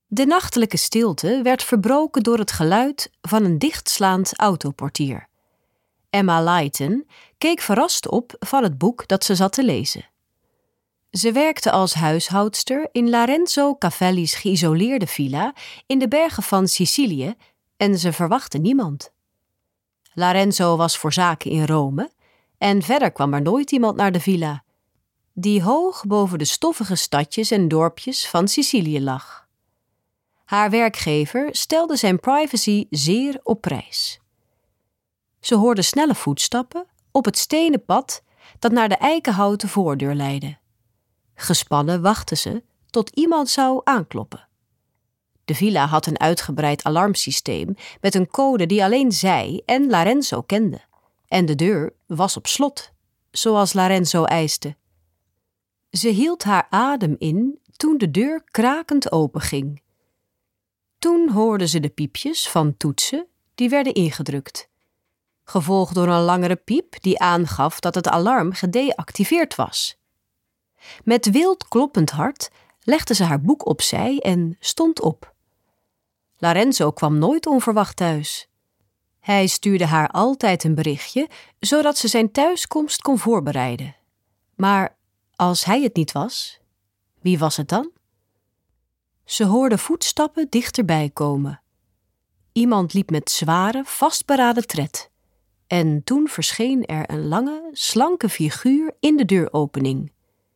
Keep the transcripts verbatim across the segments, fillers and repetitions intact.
De nachtelijke stilte werd verbroken door het geluid van een dichtslaand autoportier. Emma Lighten keek verrast op van het boek dat ze zat te lezen. Ze werkte als huishoudster in Lorenzo Cavalli's geïsoleerde villa in de bergen van Sicilië en ze verwachtte niemand. Lorenzo was voor zaken in Rome en verder kwam er nooit iemand naar de villa, die hoog boven de stoffige stadjes en dorpjes van Sicilië lag. Haar werkgever stelde zijn privacy zeer op prijs. Ze hoorde snelle voetstappen op het stenen pad dat naar de eikenhouten voordeur leidde. Gespannen wachtte ze tot iemand zou aankloppen. De villa had een uitgebreid alarmsysteem met een code die alleen zij en Lorenzo kenden. En de deur was op slot, zoals Lorenzo eiste. Ze hield haar adem in toen de deur krakend openging. Toen hoorde ze de piepjes van toetsen die werden ingedrukt, gevolgd door een langere piep die aangaf dat het alarm gedeactiveerd was. Met wild kloppend hart legde ze haar boek opzij en stond op. Lorenzo kwam nooit onverwacht thuis. Hij stuurde haar altijd een berichtje, zodat ze zijn thuiskomst kon voorbereiden. Maar als hij het niet was, wie was het dan? Ze hoorde voetstappen dichterbij komen. Iemand liep met zware, vastberaden tred. En toen verscheen er een lange, slanke figuur in de deuropening.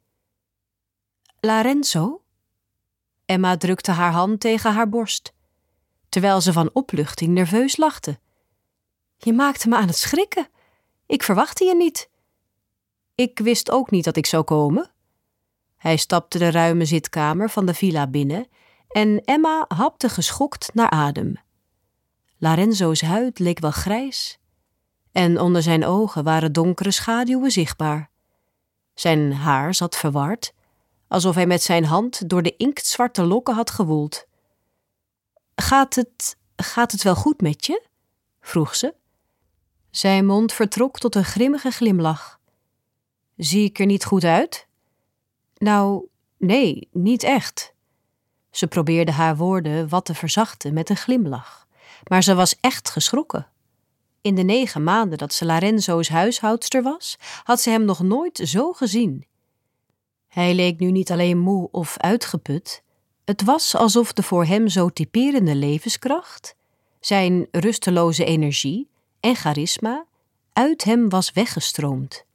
Lorenzo? Emma drukte haar hand tegen haar borst, terwijl ze van opluchting nerveus lachte. Je maakte me aan het schrikken. Ik verwachtte je niet. Ik wist ook niet dat ik zou komen. Hij stapte de ruime zitkamer van de villa binnen en Emma hapte geschokt naar adem. Lorenzo's huid leek wel grijs en onder zijn ogen waren donkere schaduwen zichtbaar. Zijn haar zat verward, alsof hij met zijn hand door de inktzwarte lokken had gewoeld. Gaat het, gaat het wel goed met je? Vroeg ze. Zijn mond vertrok tot een grimmige glimlach. Zie ik er niet goed uit? Nou, nee, niet echt. Ze probeerde haar woorden wat te verzachten met een glimlach, maar ze was echt geschrokken. In de negen maanden dat ze Lorenzo's huishoudster was, had ze hem nog nooit zo gezien. Hij leek nu niet alleen moe of uitgeput. Het was alsof de voor hem zo typerende levenskracht, zijn rusteloze energie en charisma uit hem was weggestroomd.